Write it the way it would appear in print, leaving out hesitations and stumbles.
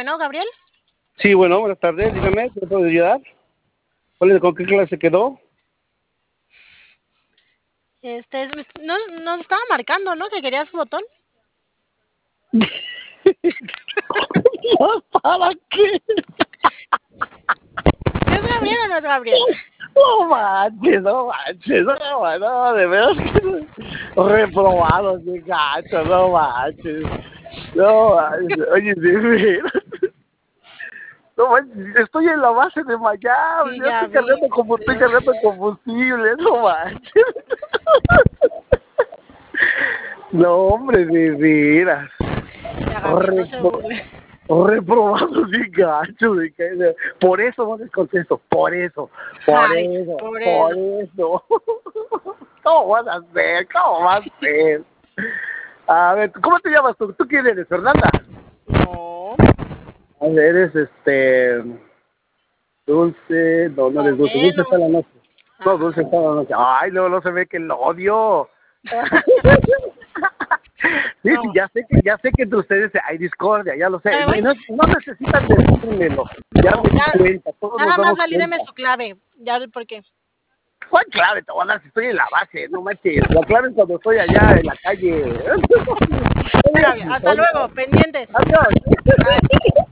Bueno, Gabriel. Sí, bueno, buenas tardes. Dígame, ¿qué le puedo ayudar? ¿Con qué clase quedó? No, nos estaba marcando, ¿no? Que quería su botón. ¿Para qué? ¿Es Gabriel o no es Gabriel? No manches, no manches, no, de veras que reprobado, qué gacho, no manches. No manches, oye, de veras. No manches, estoy en la base de Miami, Sí, ya ya vi. estoy cargando combustible, no manches. No, hombre, de veras. Ya, Gabriel, no se burle. Reprobado bien gacho, por eso no les contesto, por eso, por Ay, eso, por por eso. eso. ¿Cómo vas a hacer? ¿Cómo vas a hacer? A ver, ¿cómo te llamas tú? ¿Tú quién eres, Fernanda? No. A ver, eres Dulce, no, no eres No, Dulce, Dulce está menos. en la noche. No, Ajá. Dulce está en la noche. Ay, luego no se ve que lo odio. Sí, sí, No. ya sé que entre ustedes hay discordia, ya lo sé. Ya me voy. No necesitan decírmelo, ya No, me di ya. cuenta, todos nos Nada más damos valídeme cuenta. su clave. Ya vi por qué. ¿Cuál clave te voy a dar si estoy en la base? No manches, la clave es cuando estoy allá en la calle. Ya, Gabriel. Hasta luego. Pendientes. Adiós. Bye.